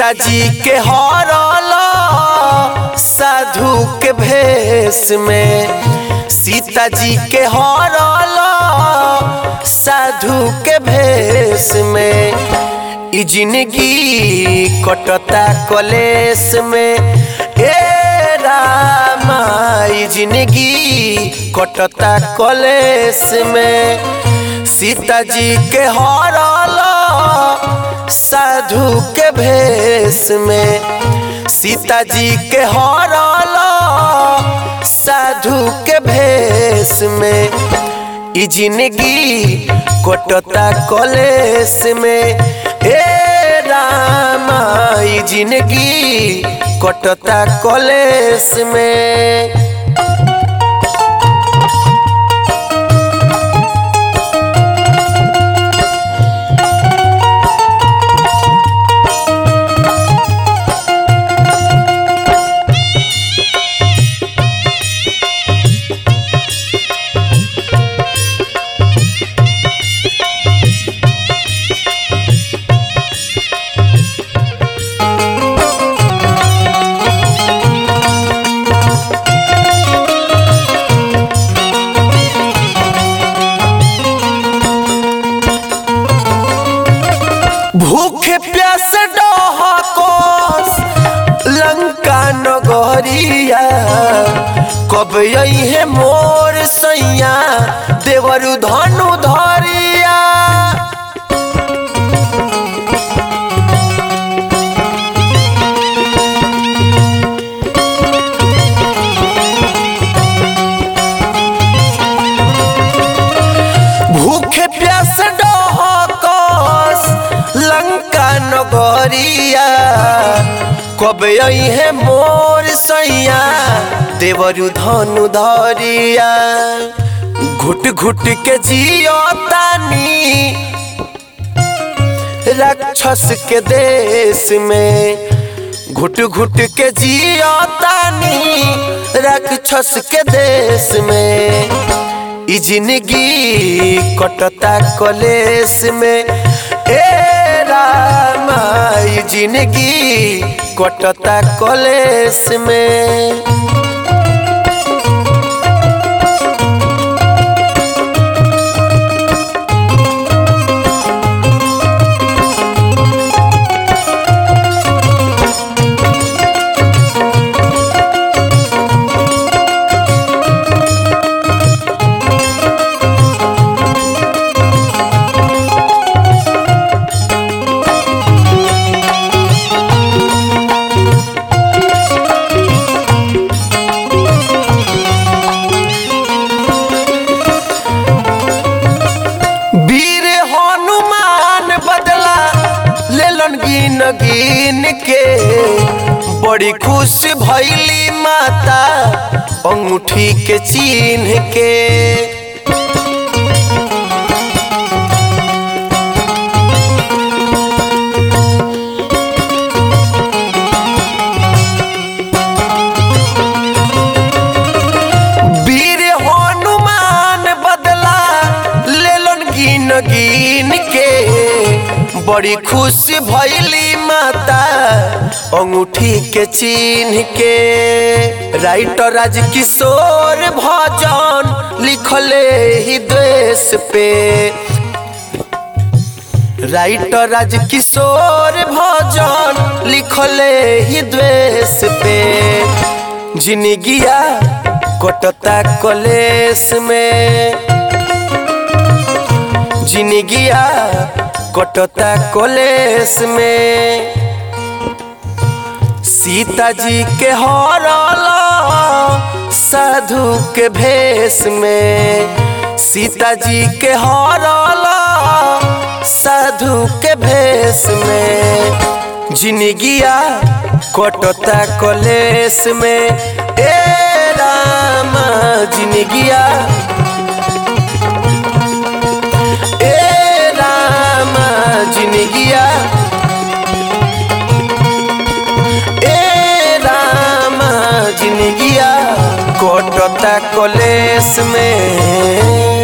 सीता जी के हरल साधु के भेष में, सीता जी के हरल साधु के भेष में। ई जिंदगी कटता कलेश में, ए रामा ई जिंदगी कटता कलेश में। सीता जी के हरल साधु के भेष में, सीता जी के हरल साधु के भेष में। ई जिंदगी कटता कलेश में, ए रामा ई जिंदगी कटता कलेश में। भूखे प्यास डहकोस लंका नगरिया, कब यही मोर सैया देवरु धनु धरिया। भूखे प्यास डहकोस लंका नगरिया, कब यही मोर सैया देवरु धनु धरिया। घुट घुट के जियो तानी राक्षस के देश में, घुट घुट के जियो तानी राक्षस के देश में। ई जिंदगी कटता कलेश में, ए रामा ई जिंदगी कटता कलेश में। गिन गिन के बड़ी खुश भइली माता अंगूठी के चिन्ह के। वीर हनुमान बदला लेलन गिन गिन के, बड़ी खुश भइली माता अंगूठी के चिन्ह के। राइटर राजकिशोर भजन लिखले ही देश पे, राइटर राजकिशोर भजन लिखले ही देश पे। जिंदगिया कटता कलेश में, जिंदगिया कटता कलेश में। सीता जी के हरल साधु के भेष में, सीता जी के हरल साधु के भेष में। जिंदगिया कटता कलेश में, ए रामा जिंदगिया, ए रामा जिंदगिया, ए रामा जिंदगिया कटता कलेश में।